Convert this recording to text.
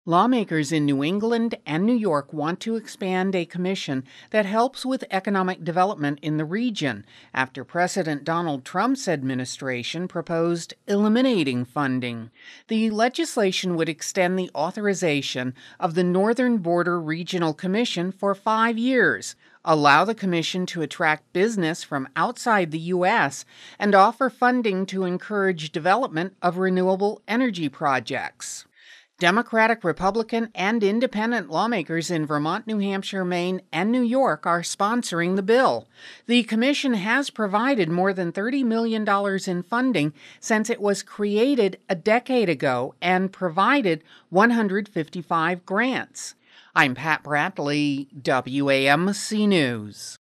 Lawmakers in New England and New York want to expand a commission that helps with economic development in the region after President Donald Trump's administration proposed eliminating funding. The legislation would extend the authorization of the Northern Border Regional Commission for 5 years, allow the commission to attract business from outside the U.S., and offer funding to encourage development of renewable energy projects. Democratic, Republican, and independent lawmakers in Vermont, New Hampshire, Maine, and New York are sponsoring the bill. The commission has provided more than $30 million in funding since it was created a decade ago and provided 155 grants. I'm Pat Bradley, WAMC News.